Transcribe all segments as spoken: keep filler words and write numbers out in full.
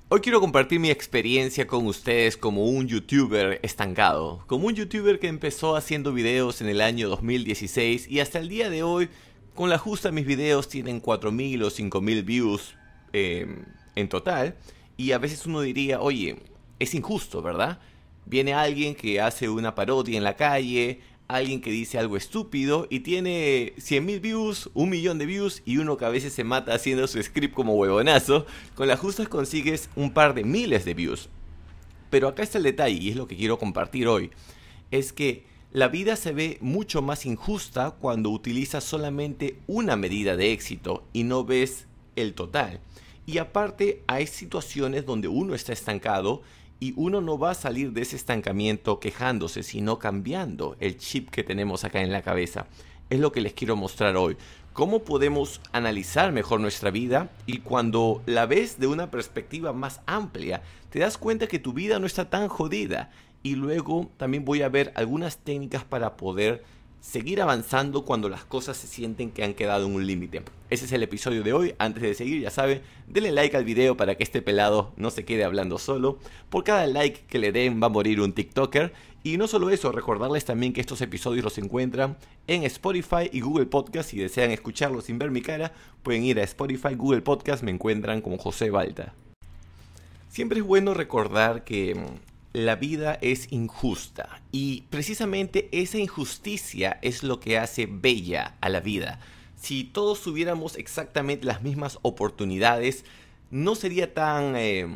Hoy quiero compartir mi experiencia con ustedes como un youtuber estancado, como un youtuber que empezó haciendo videos en el año dos mil dieciséis y hasta el día de hoy, con la justa mis videos tienen cuatro mil o cinco mil views eh, en total, y a veces uno diría, oye, es injusto, ¿verdad? Viene alguien que hace una parodia en la calle, alguien que dice algo estúpido y tiene cien mil views, un millón de views y uno que a veces se mata haciendo su script como huevonazo, con las justas consigues un par de miles de views. Pero acá está el detalle y es lo que quiero compartir hoy, es que la vida se ve mucho más injusta cuando utilizas solamente una medida de éxito y no ves el total. Y aparte hay situaciones donde uno está estancado y uno no va a salir de ese estancamiento quejándose, sino cambiando el chip que tenemos acá en la cabeza. Es lo que les quiero mostrar hoy. Cómo podemos analizar mejor nuestra vida y cuando la ves de una perspectiva más amplia, te das cuenta que tu vida no está tan jodida. Y luego también voy a ver algunas técnicas para poder seguir avanzando cuando las cosas se sienten que han quedado en un límite. Ese es el episodio de hoy. Antes de seguir, ya saben, denle like al video para que este pelado no se quede hablando solo. Por cada like que le den va a morir un TikToker. Y no solo eso, recordarles también que estos episodios los encuentran en Spotify y Google Podcast. Si desean escucharlos sin ver mi cara, pueden ir a Spotify, Google Podcast, me encuentran como José Balta. Siempre es bueno recordar que la vida es injusta y precisamente esa injusticia es lo que hace bella a la vida. Si todos tuviéramos exactamente las mismas oportunidades, no sería tan eh,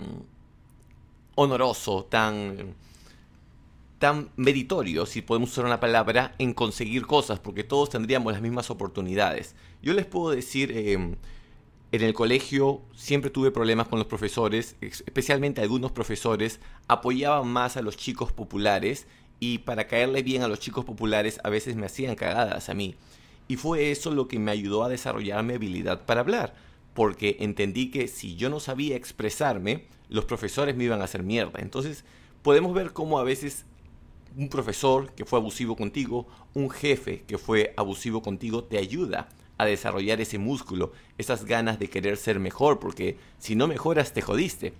honoroso, tan, tan meritorio, si podemos usar una palabra, en conseguir cosas, porque todos tendríamos las mismas oportunidades. Yo les puedo decir, eh, en el colegio siempre tuve problemas con los profesores, especialmente algunos profesores apoyaban más a los chicos populares y para caerle bien a los chicos populares a veces me hacían cagadas a mí. Y fue eso lo que me ayudó a desarrollar mi habilidad para hablar, porque entendí que si yo no sabía expresarme, los profesores me iban a hacer mierda. Entonces podemos ver cómo a veces un profesor que fue abusivo contigo, un jefe que fue abusivo contigo, te ayuda a desarrollar ese músculo, esas ganas de querer ser mejor, porque si no mejoras te jodiste.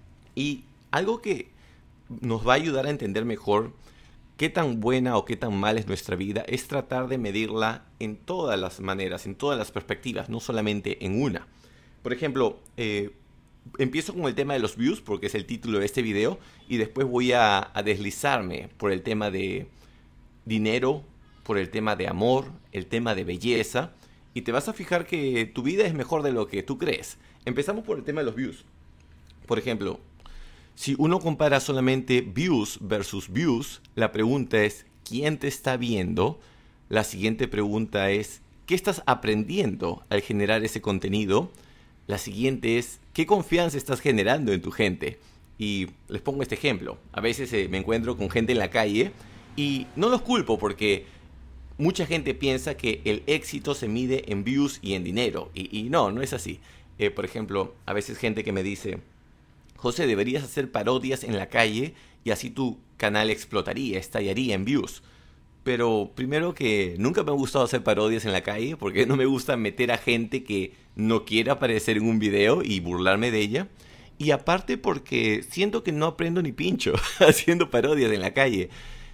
Y algo que nos va a ayudar a entender mejor qué tan buena o qué tan mal es nuestra vida es tratar de medirla en todas las maneras, en todas las perspectivas, no solamente en una. Por ejemplo, eh, empiezo con el tema de los views porque es el título de este video y después voy a, a deslizarme por el tema de dinero, por el tema de amor, el tema de belleza. Y te vas a fijar que tu vida es mejor de lo que tú crees. Empezamos por el tema de los views. Por ejemplo, si uno compara solamente views versus views, la pregunta es, ¿quién te está viendo? La siguiente pregunta es, ¿qué estás aprendiendo al generar ese contenido? La siguiente es, ¿qué confianza estás generando en tu gente? Y les pongo este ejemplo. A veces eh, me encuentro con gente en la calle y no los culpo porque mucha gente piensa que el éxito se mide en views y en dinero. Y, y no, no es así. Eh, por ejemplo, a veces gente que me dice, José, deberías hacer parodias en la calle y así tu canal explotaría, estallaría en views. Pero primero que nunca me ha gustado hacer parodias en la calle porque no me gusta meter a gente que no quiere aparecer en un video y burlarme de ella. Y aparte porque siento que no aprendo ni pincho haciendo parodias en la calle.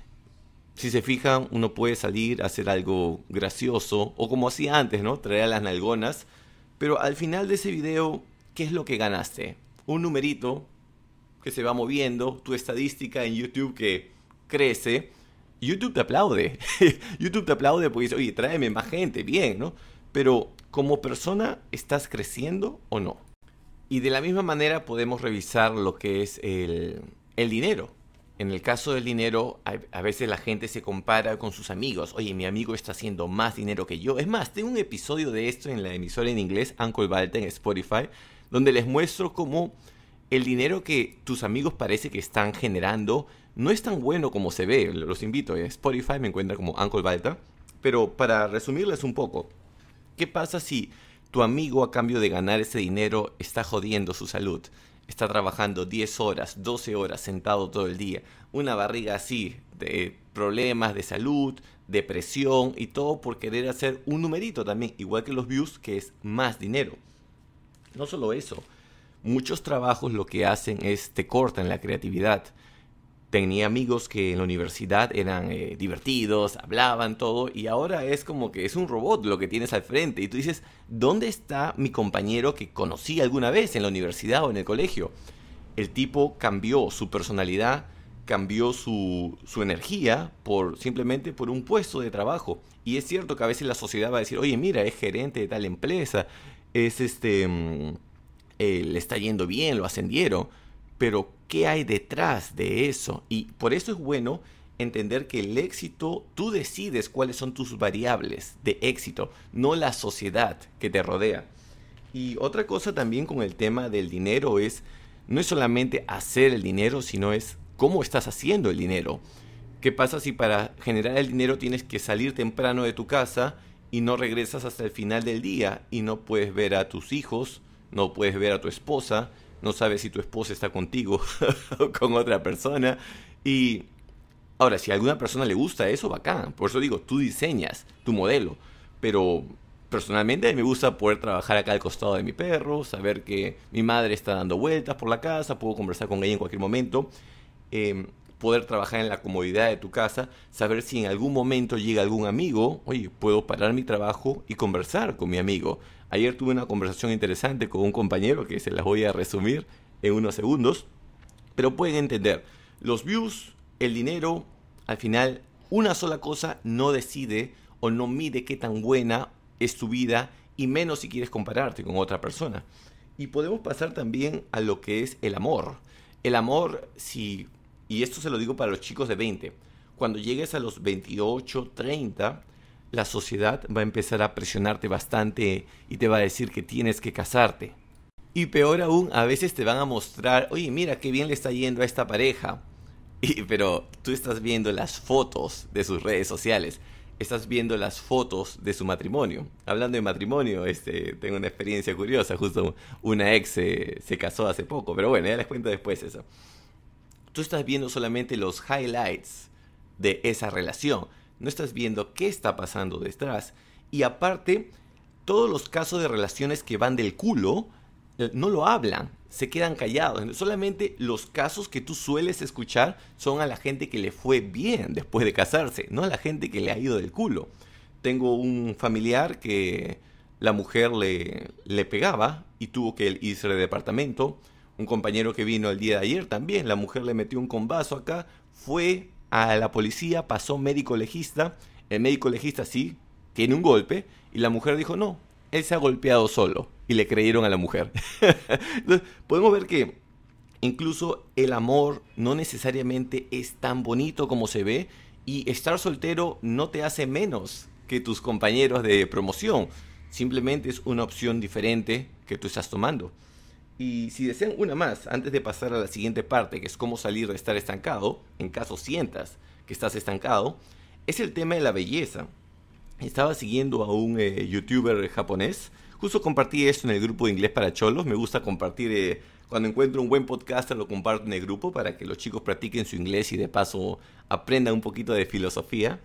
Si se fijan, uno puede salir a hacer algo gracioso, o como hacía antes, ¿no? Traer a las nalgonas. Pero al final de ese video, ¿qué es lo que ganaste? Un numerito que se va moviendo, tu estadística en YouTube que crece. YouTube te aplaude. YouTube te aplaude porque dice, oye, tráeme más gente, bien, ¿no? Pero como persona, ¿estás creciendo o no? Y de la misma manera podemos revisar lo que es el, el dinero. En el caso del dinero, a veces la gente se compara con sus amigos. Oye, mi amigo está haciendo más dinero que yo. Es más, tengo un episodio de esto en la emisora en inglés, Uncle Balta, en Spotify, donde les muestro cómo el dinero que tus amigos parece que están generando no es tan bueno como se ve. Los invito, en Spotify me encuentran como Uncle Balta. Pero para resumirles un poco, ¿qué pasa si tu amigo a cambio de ganar ese dinero está jodiendo su salud? Está trabajando diez horas, doce horas sentado todo el día. Una barriga así, de problemas de salud, depresión y todo por querer hacer un numerito también, igual que los views, que es más dinero. No solo eso, muchos trabajos lo que hacen es te cortan la creatividad. Tenía amigos que en la universidad eran eh, divertidos, hablaban todo, y ahora es como que es un robot lo que tienes al frente. Y tú dices, ¿dónde está mi compañero que conocí alguna vez en la universidad o en el colegio? El tipo cambió su personalidad, cambió su, su energía por simplemente por un puesto de trabajo. Y es cierto que a veces la sociedad va a decir, oye, mira, es gerente de tal empresa, es este, mm, eh, le está yendo bien, lo ascendieron. Pero, ¿qué hay detrás de eso? Y por eso es bueno entender que el éxito, tú decides cuáles son tus variables de éxito, no la sociedad que te rodea. Y otra cosa también con el tema del dinero es, no es solamente hacer el dinero, sino es cómo estás haciendo el dinero. ¿Qué pasa si para generar el dinero tienes que salir temprano de tu casa y no regresas hasta el final del día y no puedes ver a tus hijos, no puedes ver a tu esposa, no sabes si tu esposa está contigo o con otra persona? Y ahora, si a alguna persona le gusta eso, bacán. Por eso digo, tú diseñas tu modelo. Pero personalmente a mí me gusta poder trabajar acá al costado de mi perro, saber que mi madre está dando vueltas por la casa, puedo conversar con ella en cualquier momento. Eh, poder trabajar en la comodidad de tu casa, saber si en algún momento llega algún amigo, oye, puedo parar mi trabajo y conversar con mi amigo. Ayer tuve una conversación interesante con un compañero que se las voy a resumir en unos segundos, pero pueden entender, los views, el dinero, al final una sola cosa no decide o no mide qué tan buena es tu vida y menos si quieres compararte con otra persona. Y podemos pasar también a lo que es el amor. El amor, si, y esto se lo digo para los chicos de veinte, cuando llegues a los veintiocho, treinta, la sociedad va a empezar a presionarte bastante y te va a decir que tienes que casarte. Y peor aún, a veces te van a mostrar, oye, mira qué bien le está yendo a esta pareja. Y, pero tú estás viendo las fotos de sus redes sociales, estás viendo las fotos de su matrimonio. Hablando de matrimonio, este, tengo una experiencia curiosa, justo una ex se, se casó hace poco, pero bueno, ya les cuento después eso. Tú estás viendo solamente los highlights de esa relación, no estás viendo qué está pasando detrás. Y aparte, todos los casos de relaciones que van del culo, no lo hablan, se quedan callados. Solamente los casos que tú sueles escuchar son a la gente que le fue bien después de casarse, no a la gente que le ha ido del culo. Tengo un familiar que la mujer le, le pegaba y tuvo que irse de departamento. Un compañero que vino el día de ayer también, la mujer le metió un combazo acá, fue a la policía, pasó médico legista, el médico legista sí, tiene un golpe, y la mujer dijo no, él se ha golpeado solo, y le creyeron a la mujer. Entonces, podemos ver que incluso el amor no necesariamente es tan bonito como se ve, y estar soltero no te hace menos que tus compañeros de promoción, simplemente es una opción diferente que tú estás tomando. Y si desean una más, antes de pasar a la siguiente parte, que es cómo salir de estar estancado, en caso sientas que estás estancado, es el tema de la belleza. Estaba siguiendo a un eh, youtuber japonés, justo compartí esto en el grupo de Inglés para Cholos, me gusta compartir, eh, cuando encuentro un buen podcaster lo comparto en el grupo para que los chicos practiquen su inglés y de paso aprendan un poquito de filosofía.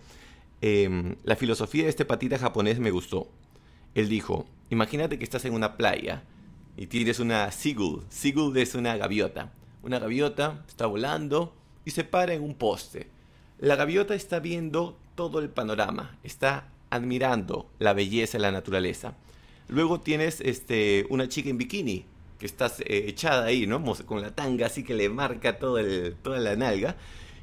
Eh, la filosofía de este patita japonés me gustó. Él dijo, imagínate que estás en una playa, y tienes una seagull. Seagull es una gaviota. Una gaviota está volando y se para en un poste. La gaviota está viendo todo el panorama. Está admirando la belleza de la naturaleza. Luego tienes este, una chica en bikini que está eh, echada ahí, ¿no? Con la tanga así que le marca todo el, toda la nalga.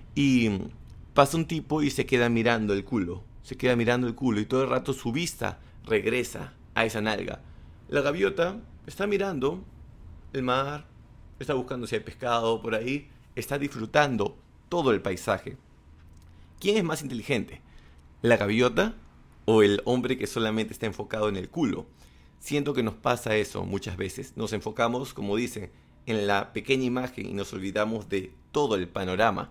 Y pasa un tipo y se queda mirando el culo. Se queda mirando el culo y todo el rato su vista regresa a esa nalga. La gaviota está mirando el mar, está buscando si hay pescado por ahí, está disfrutando todo el paisaje. ¿Quién es más inteligente? ¿La gaviota o el hombre que solamente está enfocado en el culo? Siento que nos pasa eso muchas veces. Nos enfocamos, como dicen, en la pequeña imagen y nos olvidamos de todo el panorama.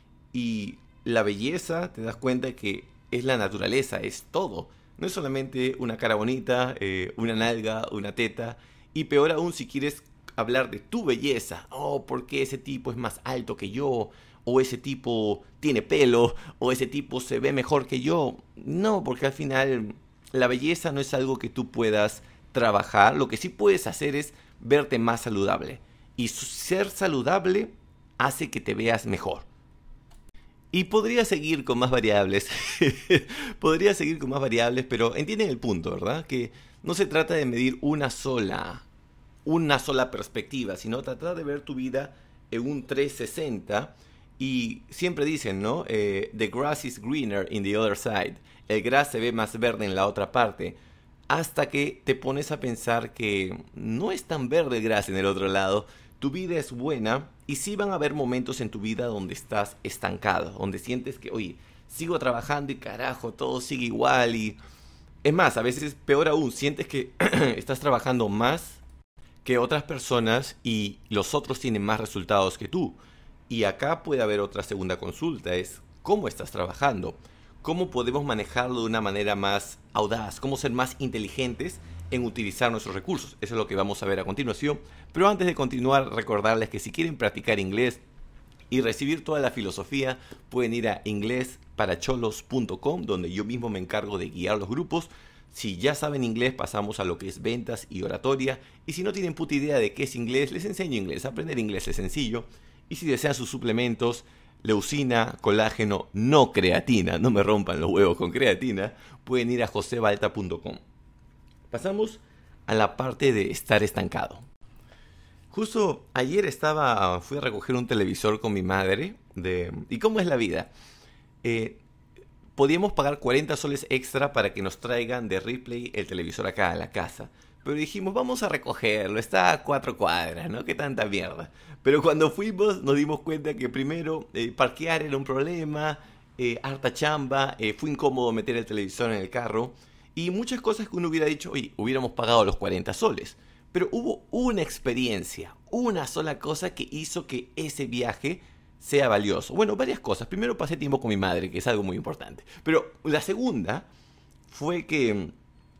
Y la belleza, te das cuenta que es la naturaleza, es todo. No es solamente una cara bonita, eh, una nalga, una teta. Y peor aún si quieres hablar de tu belleza. Oh, porque ese tipo es más alto que yo. O ese tipo tiene pelo. O ese tipo se ve mejor que yo. No, porque al final la belleza no es algo que tú puedas trabajar. Lo que sí puedes hacer es verte más saludable. Y ser saludable hace que te veas mejor. Y podría seguir con más variables, podría seguir con más variables, pero entienden el punto, ¿verdad? Que no se trata de medir una sola, una sola perspectiva, sino tratar de ver tu vida en un trescientos sesenta. Y siempre dicen, ¿no? Eh, the grass is greener in the other side. El gras se ve más verde en la otra parte. Hasta que te pones a pensar que no es tan verde el gras en el otro lado. Tu vida es buena y sí van a haber momentos en tu vida donde estás estancado, donde sientes que, oye, sigo trabajando y carajo, todo sigue igual. Y es más, a veces peor aún, sientes que estás trabajando más que otras personas y los otros tienen más resultados que tú. Y acá puede haber otra segunda consulta, es ¿cómo estás trabajando? ¿Cómo podemos manejarlo de una manera más audaz? ¿Cómo ser más inteligentes en utilizar nuestros recursos? Eso es lo que vamos a ver a continuación. Pero antes de continuar, recordarles que si quieren practicar inglés y recibir toda la filosofía, pueden ir a inglés para cholos punto com, donde yo mismo me encargo de guiar los grupos. Si ya saben inglés, pasamos a lo que es ventas y oratoria. Y si no tienen puta idea de qué es inglés, les enseño inglés. Aprender inglés es sencillo. Y si desean sus suplementos, leucina, colágeno, no creatina, no me rompan los huevos con creatina, pueden ir a josebalta punto com. Pasamos a la parte de estar estancado. Justo ayer estaba, fui a recoger un televisor con mi madre. De, ¿Y cómo es la vida? Eh, podíamos pagar cuarenta soles extra para que nos traigan de Ripley el televisor acá a la casa. Pero dijimos, vamos a recogerlo, está a cuatro cuadras, ¿no? ¿Qué tanta mierda? Pero cuando fuimos nos dimos cuenta que primero eh, parquear era un problema, eh, harta chamba, eh, fue incómodo meter el televisor en el carro y muchas cosas que uno hubiera dicho, oye, hubiéramos pagado los cuarenta soles. Pero hubo una experiencia, una sola cosa que hizo que ese viaje sea valioso. Bueno, varias cosas. Primero pasé tiempo con mi madre, que es algo muy importante. Pero la segunda fue que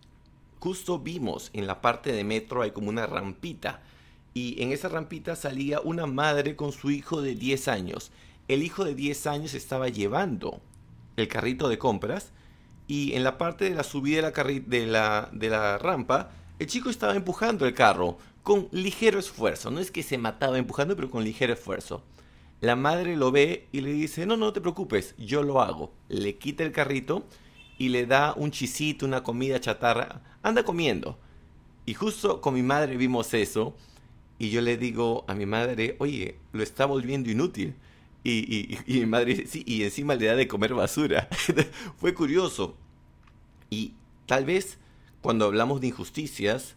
justo vimos en la parte de metro hay como una rampita y en esa rampita salía una madre con su hijo de diez años. El hijo de diez años estaba llevando el carrito de compras y en la parte de la subida de la, carri- de la, de la rampa el chico estaba empujando el carro con ligero esfuerzo. No es que se mataba empujando, pero con ligero esfuerzo. La madre lo ve y le dice, no, no te preocupes, yo lo hago. Le quita el carrito y le da un chisito, una comida chatarra. Anda comiendo. Y justo con mi madre vimos eso. Y yo le digo a mi madre, oye, lo está volviendo inútil. Y, y, y mi madre dice, sí, y encima le da de comer basura. Fue curioso. Y tal vez cuando hablamos de injusticias,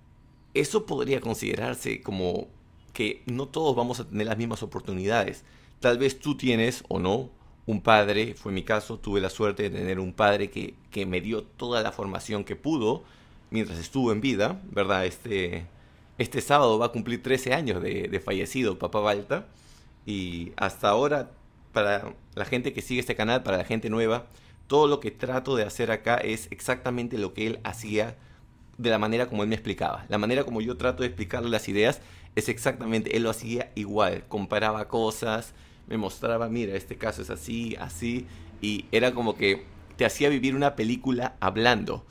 eso podría considerarse como que no todos vamos a tener las mismas oportunidades. Tal vez tú tienes o no un padre, fue mi caso, tuve la suerte de tener un padre que, que me dio toda la formación que pudo mientras estuvo en vida, ¿verdad? Este, este sábado va a cumplir trece años de, de fallecido papá Balta y hasta ahora, para la gente que sigue este canal, para la gente nueva, todo lo que trato de hacer acá es exactamente lo que él hacía de la manera como él me explicaba. La manera como yo trato de explicarle las ideas es exactamente, él lo hacía igual, comparaba cosas, me mostraba, mira, este caso es así, así, y era como que te hacía vivir una película hablando.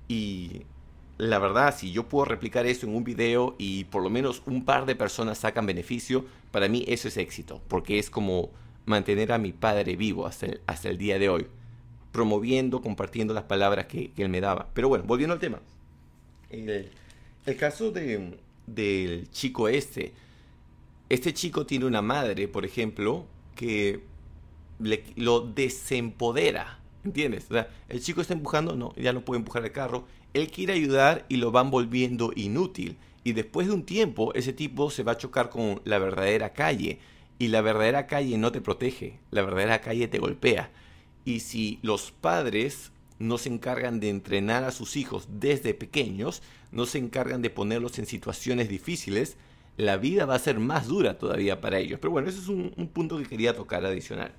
Y la verdad, si yo puedo replicar eso en un video y por lo menos un par de personas sacan beneficio, para mí eso es éxito, porque es como mantener a mi padre vivo hasta el, hasta el día de hoy, promoviendo, compartiendo las palabras que, que él me daba. Pero bueno, volviendo al tema. El, el caso de, del chico este. Este chico tiene una madre, por ejemplo, que le, lo desempodera. ¿Entiendes? O sea, el chico está empujando, no, ya no puede empujar el carro. Él quiere ayudar y lo van volviendo inútil. Y después de un tiempo, ese tipo se va a chocar con la verdadera calle. Y la verdadera calle no te protege. La verdadera calle te golpea. Y si los padres no se encargan de entrenar a sus hijos desde pequeños, no se encargan de ponerlos en situaciones difíciles, la vida va a ser más dura todavía para ellos. Pero bueno, ese es un, un punto que quería tocar adicional.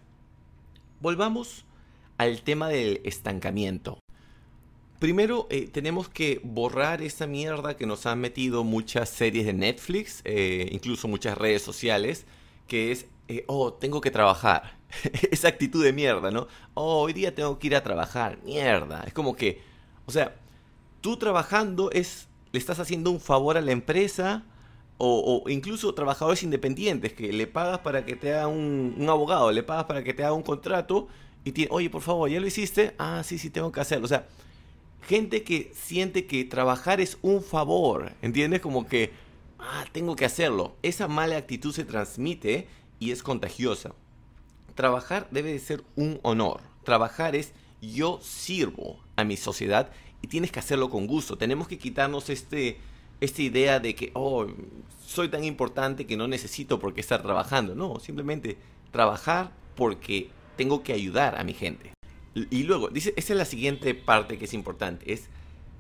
Volvamos al tema del estancamiento. Primero, eh, tenemos que borrar esa mierda que nos han metido muchas series de Netflix, eh, incluso muchas redes sociales, que es, eh, oh, tengo que trabajar. Esa actitud de mierda, ¿no? Oh, hoy día tengo que ir a trabajar. Mierda. Es como que, o sea, tú trabajando es, le estás haciendo un favor a la empresa O, o incluso trabajadores independientes que le pagas para que te haga un, un abogado, le pagas para que te haga un contrato y tiene, oye, por favor, ¿ya lo hiciste? Ah, sí, sí, tengo que hacerlo. O sea, gente que siente que trabajar es un favor, ¿entiendes? Como que, ah, tengo que hacerlo. Esa mala actitud se transmite y es contagiosa. Trabajar debe de ser un honor. Trabajar es yo sirvo a mi sociedad y tienes que hacerlo con gusto. Tenemos que quitarnos este, esta idea de que, oh, soy tan importante que no necesito por qué estar trabajando. No, simplemente trabajar porque tengo que ayudar a mi gente. Y luego, dice, esa es la siguiente parte que es importante, es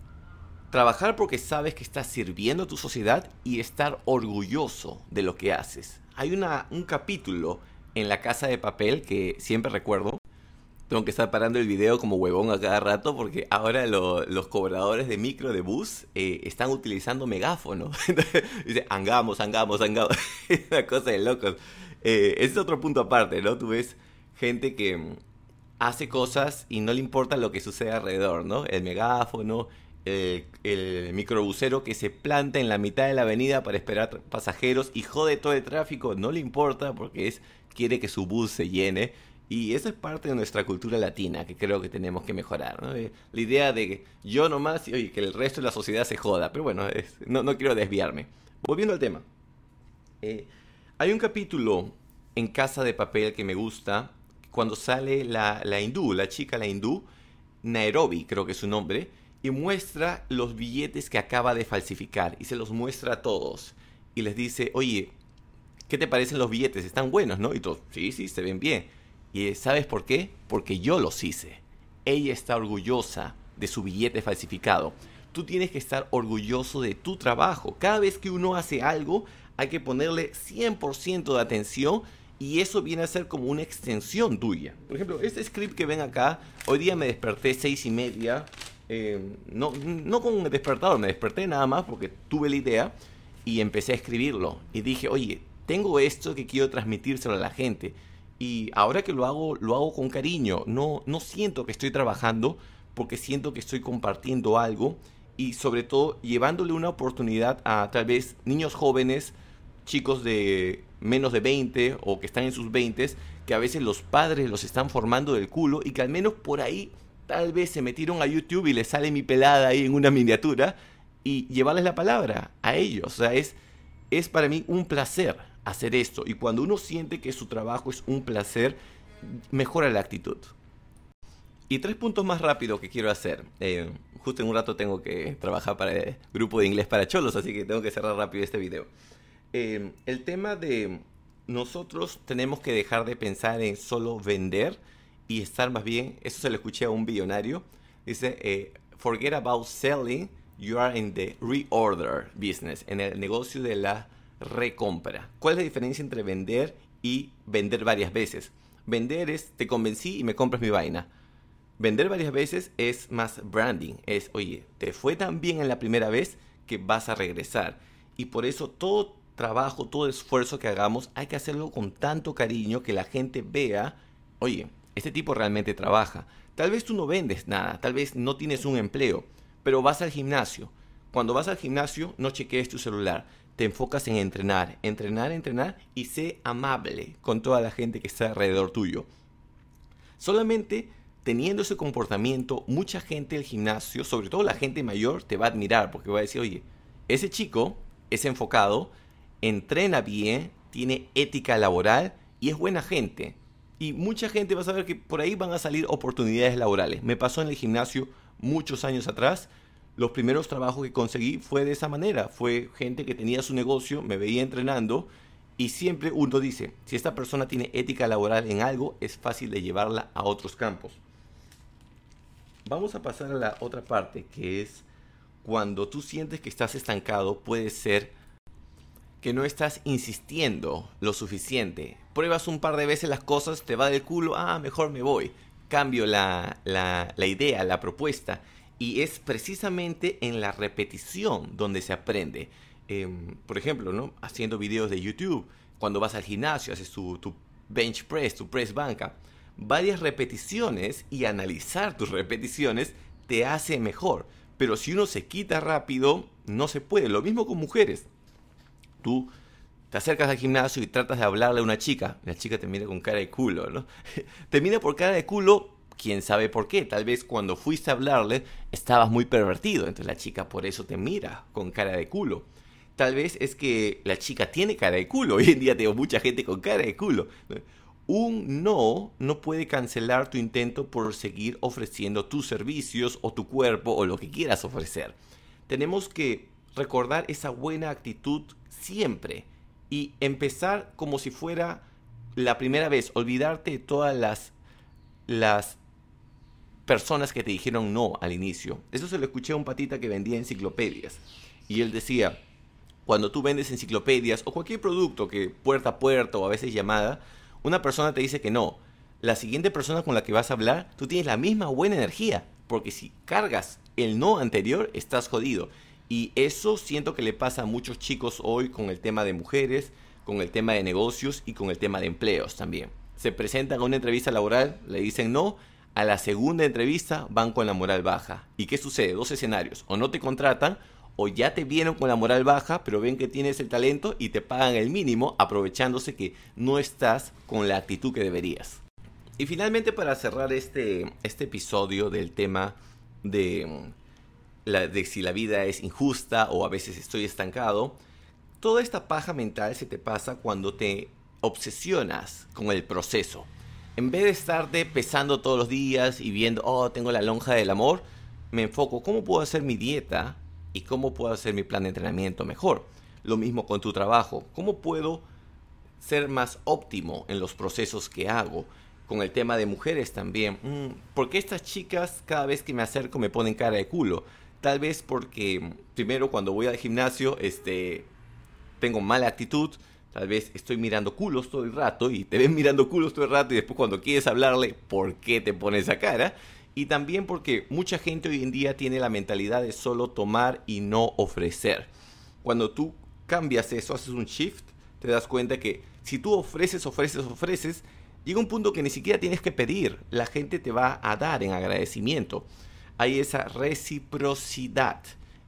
trabajar porque sabes que estás sirviendo a tu sociedad y estar orgulloso de lo que haces. Hay una, un capítulo en La Casa de Papel que siempre recuerdo. Tengo que estar parando el video como huevón a cada rato porque ahora lo, los cobradores de micro, de bus, eh, están utilizando megáfono. Dice, angamos, angamos, angamos. Es una cosa de locos. Eh, ese es otro punto aparte, ¿no? Tú ves gente que hace cosas y no le importa lo que sucede alrededor, ¿no? El megáfono, el, el microbusero que se planta en la mitad de la avenida para esperar pasajeros y jode todo el tráfico, no le importa porque es, quiere que su bus se llene. Y eso es parte de nuestra cultura latina que creo que tenemos que mejorar, ¿no? La idea de que yo nomás y oye, que el resto de la sociedad se joda. Pero bueno, es, no, no quiero desviarme. Volviendo al tema. Eh, hay un capítulo en Casa de Papel que me gusta. Cuando sale la, la hindú, la chica la hindú, Nairobi creo que es su nombre, y muestra los billetes que acaba de falsificar. Y se los muestra a todos. Y les dice, oye, ¿qué te parecen los billetes? Están buenos, ¿no? Y todos, sí, sí, se ven bien. ¿Y sabes por qué? Porque yo los hice. Ella está orgullosa de su billete falsificado. Tú tienes que estar orgulloso de tu trabajo. Cada vez que uno hace algo, hay que ponerle cien por ciento de atención y eso viene a ser como una extensión tuya. Por ejemplo, este script que ven acá, hoy día me desperté seis y media. Eh, no, no con un despertador, me desperté nada más porque tuve la idea y empecé a escribirlo. Y dije, oye, tengo esto que quiero transmitírselo a la gente. Y ahora que lo hago, lo hago con cariño. No, no siento que estoy trabajando porque siento que estoy compartiendo algo y sobre todo llevándole una oportunidad a tal vez niños jóvenes, chicos de menos de veinte o que están en sus veinte, que a veces los padres los están formando del culo y que al menos por ahí tal vez se metieron a YouTube y les sale mi pelada ahí en una miniatura y llevarles la palabra a ellos. O sea, es, es para mí un placer hacer esto y cuando uno siente que su trabajo es un placer, mejora la actitud. Y tres puntos más rápidos que quiero hacer. Eh, justo en un rato tengo que trabajar para el grupo de inglés para cholos, así que tengo que cerrar rápido este video. Eh, el tema de nosotros tenemos que dejar de pensar en solo vender y estar más bien, eso se lo escuché a un billonario, dice, eh, forget about selling, you are in the reorder business, en el negocio de la recompra. ¿Cuál es la diferencia entre vender y vender varias veces? Vender es, te convencí y me compras mi vaina. Vender varias veces es más branding. Es, oye, te fue tan bien en la primera vez que vas a regresar. Y por eso todo trabajo, todo esfuerzo que hagamos, hay que hacerlo con tanto cariño que la gente vea, oye, este tipo realmente trabaja. Tal vez tú no vendes nada, tal vez no tienes un empleo, pero vas al gimnasio. Cuando vas al gimnasio, no chequees tu celular. Te enfocas en entrenar, entrenar, entrenar y sé amable con toda la gente que está alrededor tuyo. Solamente teniendo ese comportamiento, mucha gente del gimnasio, sobre todo la gente mayor, te va a admirar porque va a decir, oye, ese chico es enfocado, entrena bien, tiene ética laboral y es buena gente. Y mucha gente va a saber que por ahí van a salir oportunidades laborales. Me pasó en el gimnasio muchos años atrás. Los primeros trabajos que conseguí fue de esa manera. Fue gente que tenía su negocio, me veía entrenando y siempre uno dice, si esta persona tiene ética laboral en algo, es fácil de llevarla a otros campos. Vamos a pasar a la otra parte, que es cuando tú sientes que estás estancado, puede ser que no estás insistiendo lo suficiente. Pruebas un par de veces las cosas, te va del culo, ah, mejor me voy. Cambio la, la, la idea, la propuesta. Y es precisamente en la repetición donde se aprende. Eh, por ejemplo, ¿no? Haciendo videos de YouTube, cuando vas al gimnasio, haces tu, tu bench press, tu press banca. Varias repeticiones y analizar tus repeticiones te hace mejor. Pero si uno se quita rápido, no se puede. Lo mismo con mujeres. Tú te acercas al gimnasio y tratas de hablarle a una chica. La chica te mira con cara de culo, ¿no? Te mira por cara de culo, quién sabe por qué. Tal vez cuando fuiste a hablarle estabas muy pervertido. Entonces la chica por eso te mira con cara de culo. Tal vez es que la chica tiene cara de culo. Hoy en día tengo mucha gente con cara de culo. Un no no puede cancelar tu intento por seguir ofreciendo tus servicios o tu cuerpo o lo que quieras ofrecer. Tenemos que recordar esa buena actitud siempre y empezar como si fuera la primera vez. Olvidarte de todas las, las personas que te dijeron no al inicio. Eso se lo escuché a un patita que vendía enciclopedias. Y él decía, cuando tú vendes enciclopedias o cualquier producto que puerta a puerta o a veces llamada, una persona te dice que no. La siguiente persona con la que vas a hablar, tú tienes la misma buena energía. Porque si cargas el no anterior, estás jodido. Y eso siento que le pasa a muchos chicos hoy con el tema de mujeres, con el tema de negocios y con el tema de empleos también. Se presentan a una entrevista laboral, le dicen no, a la segunda entrevista van con la moral baja. ¿Y qué sucede? Dos escenarios. O no te contratan, o ya te vieron con la moral baja, pero ven que tienes el talento y te pagan el mínimo, aprovechándose que no estás con la actitud que deberías. Y finalmente, para cerrar este, este episodio del tema de... La, de si la vida es injusta o a veces estoy estancado, toda esta paja mental se te pasa cuando te obsesionas con el proceso. En vez de estarte pesando todos los días y viendo, oh, tengo la lonja del amor, me enfoco, ¿cómo puedo hacer mi dieta y cómo puedo hacer mi plan de entrenamiento mejor? Lo mismo con tu trabajo, ¿cómo puedo ser más óptimo en los procesos que hago? Con el tema de mujeres también, mm, ¿por qué estas chicas cada vez que me acerco me ponen cara de culo? Tal vez porque primero cuando voy al gimnasio este, tengo mala actitud, tal vez estoy mirando culos todo el rato y te ven mirando culos todo el rato y después cuando quieres hablarle, ¿por qué te pones esa cara? Y también porque mucha gente hoy en día tiene la mentalidad de solo tomar y no ofrecer. Cuando tú cambias eso, haces un shift, te das cuenta que si tú ofreces, ofreces, ofreces, llega un punto que ni siquiera tienes que pedir, la gente te va a dar en agradecimiento. Hay esa reciprocidad.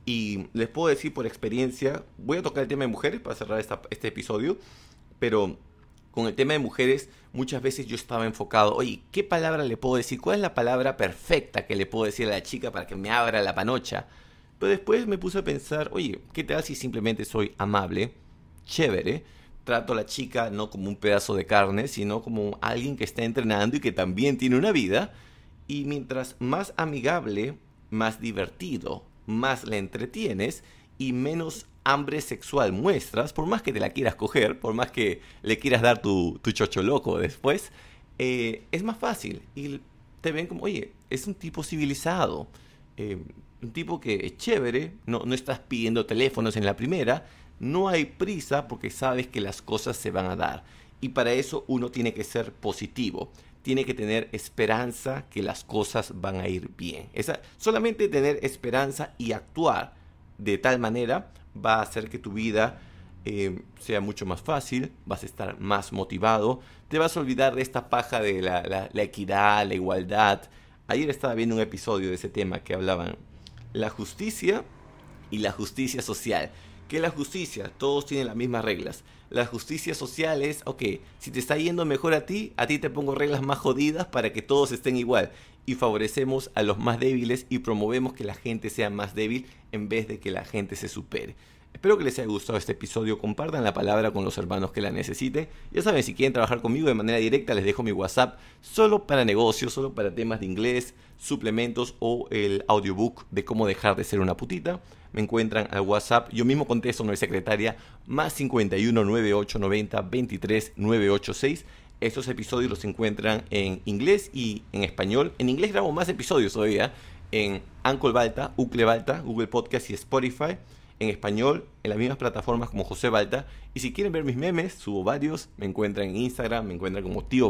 Y les puedo decir por experiencia, voy a tocar el tema de mujeres para cerrar esta, este episodio, pero con el tema de mujeres muchas veces yo estaba enfocado, oye, ¿qué palabra le puedo decir? ¿Cuál es la palabra perfecta que le puedo decir a la chica para que me abra la panocha? Pero después me puse a pensar, oye, ¿qué tal si simplemente soy amable, chévere? Trato a la chica no como un pedazo de carne, sino como alguien que está entrenando y que también tiene una vida. Y mientras más amigable, más divertido, más la entretienes y menos hambre sexual muestras, por más que te la quieras coger, por más que le quieras dar tu, tu chocho loco después, eh, es más fácil. Y te ven como, oye, es un tipo civilizado, eh, un tipo que es chévere, no, no estás pidiendo teléfonos en la primera, no hay prisa porque sabes que las cosas se van a dar. Y para eso uno tiene que ser positivo. Tiene que tener esperanza que las cosas van a ir bien. Esa, solamente tener esperanza y actuar de tal manera va a hacer que tu vida eh, sea mucho más fácil, vas a estar más motivado, te vas a olvidar de esta paja de la, la, la equidad, la igualdad. Ayer estaba viendo un episodio de ese tema que hablaban la justicia y la justicia social. ¿Qué es la justicia? Todos tienen las mismas reglas. La justicia social es, ok, si te está yendo mejor a ti, a ti te pongo reglas más jodidas para que todos estén igual. Y favorecemos a los más débiles y promovemos que la gente sea más débil en vez de que la gente se supere. Espero que les haya gustado este episodio. Compartan la palabra con los hermanos que la necesiten. Ya saben, si quieren trabajar conmigo de manera directa, les dejo mi WhatsApp solo para negocios, solo para temas de inglés, suplementos o el audiobook de cómo dejar de ser una putita. Me encuentran al WhatsApp. Yo mismo contesto, no es secretaria. Más cincuenta y uno, noventa y ocho, noventa, veintitrés, novecientos ochenta y seis. Estos episodios los encuentran en inglés y en español. En inglés grabo más episodios todavía. En Anchor Balta, Ucle Balta, Google Podcast y Spotify. En español, en las mismas plataformas como José Balta. Y si quieren ver mis memes, subo varios. Me encuentran en Instagram, me encuentran como Tío